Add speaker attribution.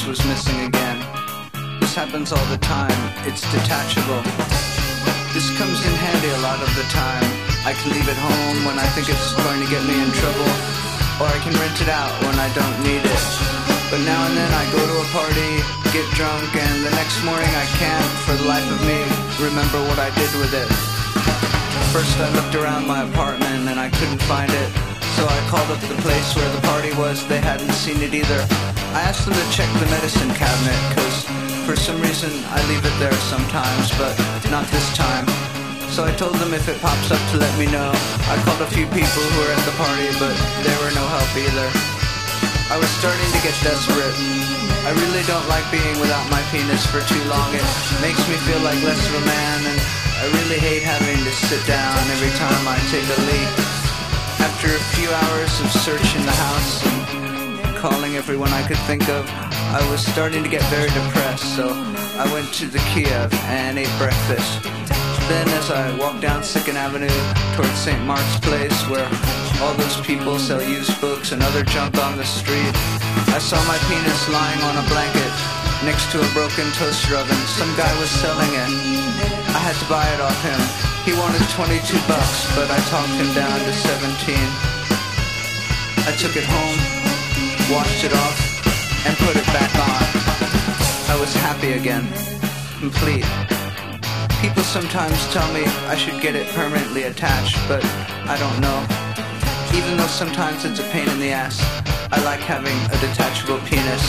Speaker 1: penis was missing again. This happens all the time, it's detachable. This comes in handy a lot of the time. I can leave it home when I think it's going to get me in trouble, or I can rent it out when I don't need it. But now and then I go to a party, get drunk, and the next morning I can't, for the life of me, remember what I did with it. First I looked around my apartment and I couldn't find it, so I called up the place where the party was. They hadn't seen it either. I asked them to check the medicine cabinet, cause for some reason I leave it there sometimes, but not this time. So I told them if it pops up to let me know. I called a few people who were at the party, but they were no help either. I was starting to get desperate. I really don't like being without my penis for too long. It makes me feel like less of a man, and I really hate having to sit down every time I take a leak. After a few hours of searching the house and calling everyone I could think of, I was starting to get very depressed, so I went to the Kiev and ate breakfast. Then as I walked down 2nd Avenue towards St. Mark's Place, where all those people sell used books and other junk on the street, I saw my penis lying on a blanket next to a broken toaster oven. Some guy was selling it. I had to buy it off him. He wanted $22, but I talked him down to 17. I took it home, washed it off, and put it back on. I was happy again, complete. People sometimes tell me I should get it permanently attached, but I don't know. Even though sometimes it's a pain in the ass, I like having a detachable penis.